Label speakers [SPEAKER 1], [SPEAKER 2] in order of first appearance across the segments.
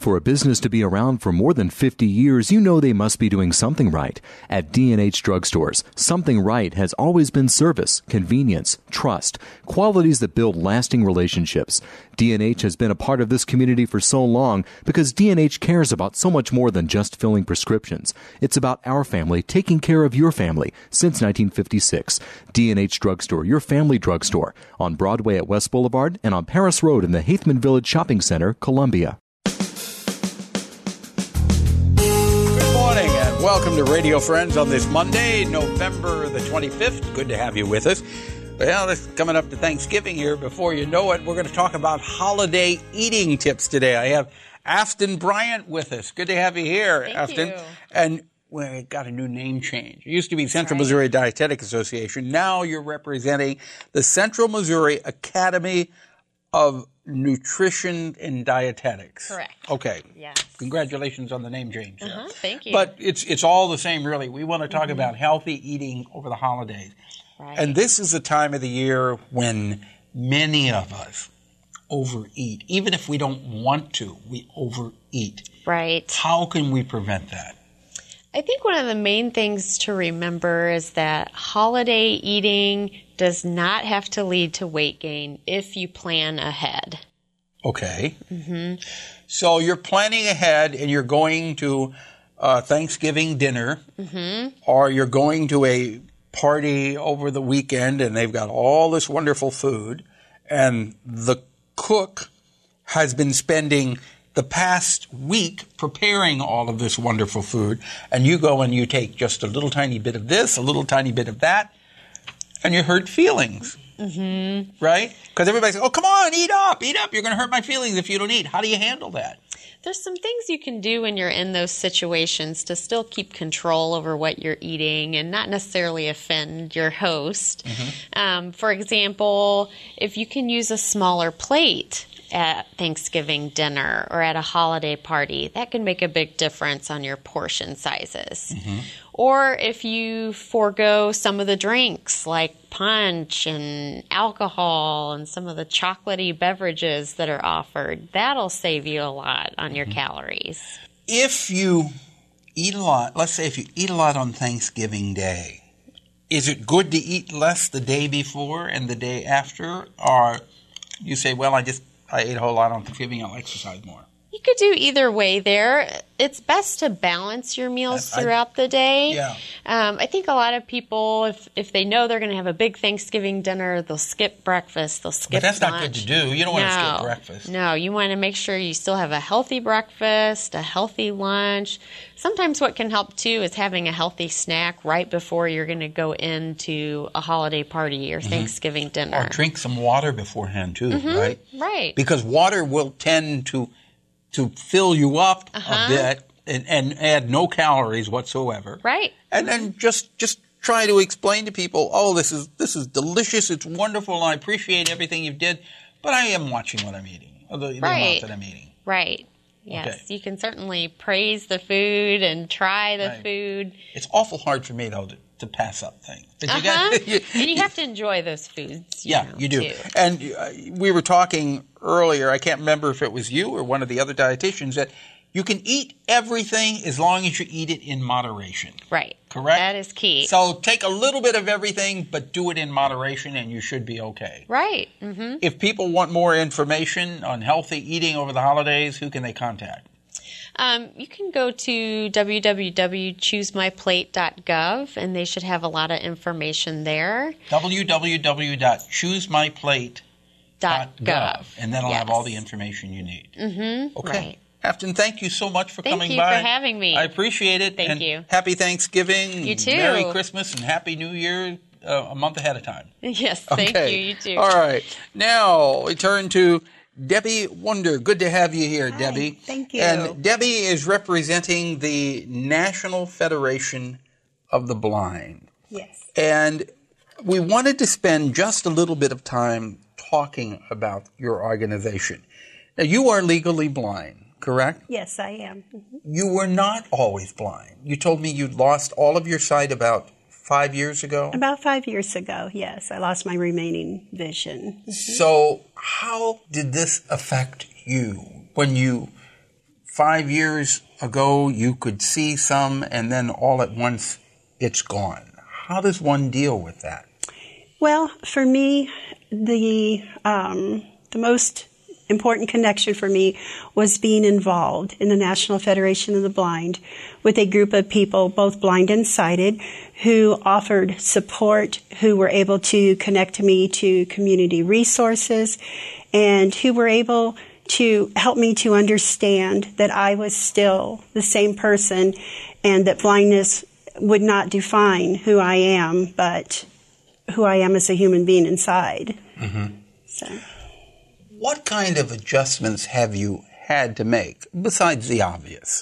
[SPEAKER 1] For a business to be around for more than 50 years, you know they must be doing something right. At D&H Drugstores, something right has always been service, convenience, trust, qualities that build lasting relationships. D&H has been a part of this community for so long because D&H cares about so much more than just filling prescriptions. It's about our family taking care of your family since 1956. D&H Drugstore, your family drugstore, on Broadway at West Boulevard and on Paris Road in the Haithman Village Shopping Center, Columbia.
[SPEAKER 2] Welcome to Radio Friends on this Monday, November the 25th. Good to have you with us. Well, it's coming up to Thanksgiving here. Before you know it, we're going to talk about holiday eating tips today. I have Afton Bryant with us. Good to have you here, Afton.
[SPEAKER 3] Thank you.
[SPEAKER 2] And we got a new name change. It used to be Central Missouri Dietetic Association. Now you're representing the Central Missouri Academy of Nutrition and Dietetics.
[SPEAKER 3] Correct.
[SPEAKER 2] Okay.
[SPEAKER 3] Yes.
[SPEAKER 2] Congratulations on the name change there.
[SPEAKER 3] Thank you.
[SPEAKER 2] But it's all the same, really. We want to talk about healthy eating over the holidays.
[SPEAKER 3] Right.
[SPEAKER 2] And this is a time of the year when many of us overeat. Even if we don't want to, we overeat.
[SPEAKER 3] Right.
[SPEAKER 2] How can we prevent that?
[SPEAKER 3] I think one of the main things to remember is that holiday eating does not have to lead to weight gain if you plan ahead.
[SPEAKER 2] Okay. So you're planning ahead and you're going to Thanksgiving dinner or you're going to a party over the weekend and they've got all this wonderful food and the cook has been spending the past week preparing all of this wonderful food, and you go and you take just a little tiny bit of this, a little tiny bit of that, and you hurt feelings. Right? Because everybody says, oh, come on, eat up. You're going to hurt my feelings if you don't eat. How do you handle that?
[SPEAKER 3] There's some things you can do when you're in those situations to still keep control over what you're eating and not necessarily offend your host. For example, if you can use a smaller plate at Thanksgiving dinner or at a holiday party, that can make a big difference on your portion sizes. Or if you forego some of the drinks like punch and alcohol and some of the chocolatey beverages that are offered, that'll save you a lot on your calories.
[SPEAKER 2] If you eat a lot, let's say if you eat a lot on Thanksgiving Day, is it good to eat less the day before and the day after? Or you say, well, I ate a whole lot on Thanksgiving, I'll exercise more.
[SPEAKER 3] You could do either way there. It's best to balance your meals throughout the day.
[SPEAKER 2] Yeah.
[SPEAKER 3] I think a lot of people, if they know they're going to have a big Thanksgiving dinner, they'll skip breakfast, they'll skip lunch.
[SPEAKER 2] But that's not good to do. You don't want to skip breakfast.
[SPEAKER 3] No, you want to make sure you still have a healthy breakfast, a healthy lunch. Sometimes what can help, too, is having a healthy snack right before you're going to go into a holiday party or Thanksgiving dinner.
[SPEAKER 2] Or drink some water beforehand, too, right?
[SPEAKER 3] Right.
[SPEAKER 2] Because water will tend to fill you up a bit and add no calories whatsoever.
[SPEAKER 3] Right.
[SPEAKER 2] And then just try to explain to people, oh, this is delicious, it's wonderful, I appreciate everything you did, but I am watching what I'm eating, the amount that I'm eating.
[SPEAKER 3] Right. Yes.
[SPEAKER 2] Okay.
[SPEAKER 3] You can certainly praise the food and try the food.
[SPEAKER 2] It's awful hard for me, though, to pass up things. But
[SPEAKER 3] And you have to enjoy those foods.
[SPEAKER 2] You do.
[SPEAKER 3] Too.
[SPEAKER 2] And we were talking earlier, I can't remember if it was you or one of the other dietitians, that you can eat everything as long as you eat it in moderation.
[SPEAKER 3] Right.
[SPEAKER 2] Correct?
[SPEAKER 3] That is key.
[SPEAKER 2] So take a little bit of everything, but do it in moderation, and you should be okay.
[SPEAKER 3] Right.
[SPEAKER 2] If people want more information on healthy eating over the holidays, who can they contact?
[SPEAKER 3] You can go to www.choosemyplate.gov, and they should have a lot of information there.
[SPEAKER 2] www.choosemyplate.gov. And that'll have all the information you need. Okay.
[SPEAKER 3] Right.
[SPEAKER 2] Afton, thank you so much for coming by.
[SPEAKER 3] Thank you for having me.
[SPEAKER 2] I appreciate it.
[SPEAKER 3] Thank you.
[SPEAKER 2] Happy Thanksgiving.
[SPEAKER 3] You too.
[SPEAKER 2] Merry Christmas and Happy New Year a month ahead of time.
[SPEAKER 3] Yes, thank you. You too.
[SPEAKER 2] All right. Now we turn to Debbie Wunder. Good to have you here, Debbie.
[SPEAKER 4] Thank you.
[SPEAKER 2] And Debbie is representing the National Federation of the Blind.
[SPEAKER 4] Yes.
[SPEAKER 2] And we wanted to spend just a little bit of time talking about your organization. Now, you are legally blind, correct?
[SPEAKER 4] Yes, I am.
[SPEAKER 2] You were not always blind. You told me you lost all of your sight about 5 years ago?
[SPEAKER 4] About 5 years ago, yes. I lost my remaining vision.
[SPEAKER 2] So how did this affect you when you 5 years ago you could see some and then all at once it's gone. How does one deal with that?
[SPEAKER 4] Well, for me, the most important connection for me was being involved in the National Federation of the Blind with a group of people, both blind and sighted, who offered support, who were able to connect me to community resources, and who were able to help me to understand that I was still the same person and that blindness would not define who I am, but who I am as a human being inside.
[SPEAKER 2] Mm-hmm.
[SPEAKER 4] So,
[SPEAKER 2] what kind of adjustments have you had to make, besides the obvious?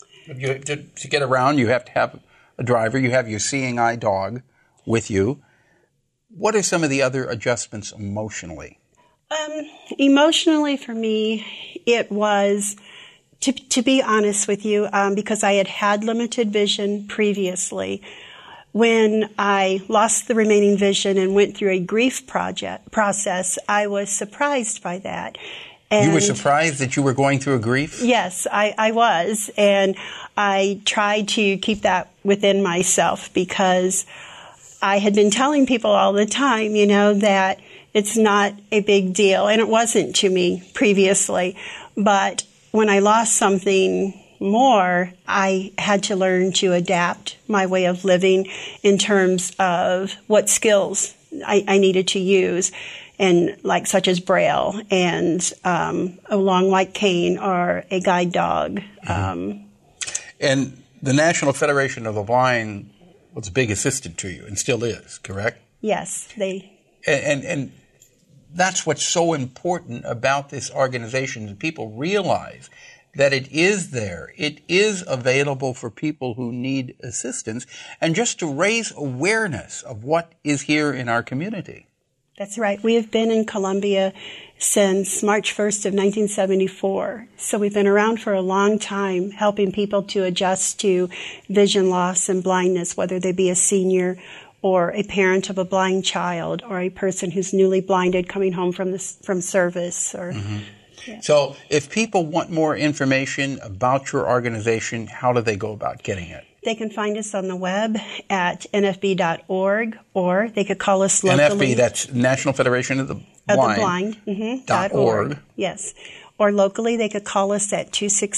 [SPEAKER 2] To get around, you have to have a driver. You have your seeing eye dog with you. What are some of the other adjustments emotionally?
[SPEAKER 4] Emotionally, for me, it was, to be honest with you, because I had limited vision previously. When I lost the remaining vision and went through a grief process, I was surprised by that. And
[SPEAKER 2] you were surprised that you were going through a grief?
[SPEAKER 4] Yes, I was. And I tried to keep that within myself because I had been telling people all the time, that it's not a big deal. And it wasn't to me previously. But when I lost something more, I had to learn to adapt my way of living in terms of what skills I needed to use, and such as Braille and a long white cane or a guide dog.
[SPEAKER 2] Mm-hmm. And the National Federation of the Blind was a big assistant to you and still is, correct?
[SPEAKER 4] Yes,
[SPEAKER 2] And that's what's so important about this organization, that people realize that it is there. It is available for people who need assistance, and just to raise awareness of what is here in our community.
[SPEAKER 4] That's right. We have been in Columbia since March 1st of 1974. So we've been around for a long time, helping people to adjust to vision loss and blindness, whether they be a senior or a parent of a blind child or a person who's newly blinded coming home from service. Or
[SPEAKER 2] mm-hmm. Yeah. So if people want more information about your organization, how do they go about getting it?
[SPEAKER 4] They can find us on the web at nfb.org, or they could call us locally.
[SPEAKER 2] NFB, that's National Federation of the Blind.
[SPEAKER 4] Mm-hmm, .org. Yes. Or locally, they could call us at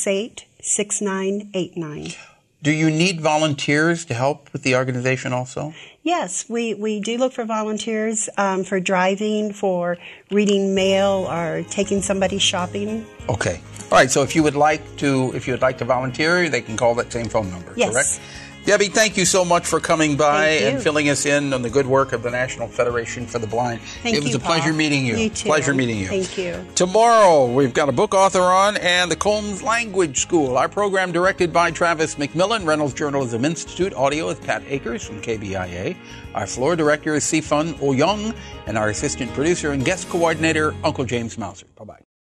[SPEAKER 4] 268-6989.
[SPEAKER 2] Do you need volunteers to help with the organization also?
[SPEAKER 4] Yes, we do look for volunteers for driving, for reading mail, or taking somebody shopping.
[SPEAKER 2] Okay. All right. So if you would like to volunteer, they can call that same phone number.
[SPEAKER 4] Yes.
[SPEAKER 2] Correct? Debbie, thank you so much for coming by and filling us in on the good work of the National Federation for the Blind.
[SPEAKER 4] It
[SPEAKER 2] was a pleasure meeting you.
[SPEAKER 4] You too.
[SPEAKER 2] Pleasure meeting you.
[SPEAKER 4] Thank you.
[SPEAKER 2] Tomorrow, we've got a book author on and the Combs Language School. Our program directed by Travis McMillan, Reynolds Journalism Institute. Audio with Pat Akers from KBIA. Our floor director is Sifun Oyong, and our assistant producer and guest coordinator, Uncle James Mauser. Bye-bye.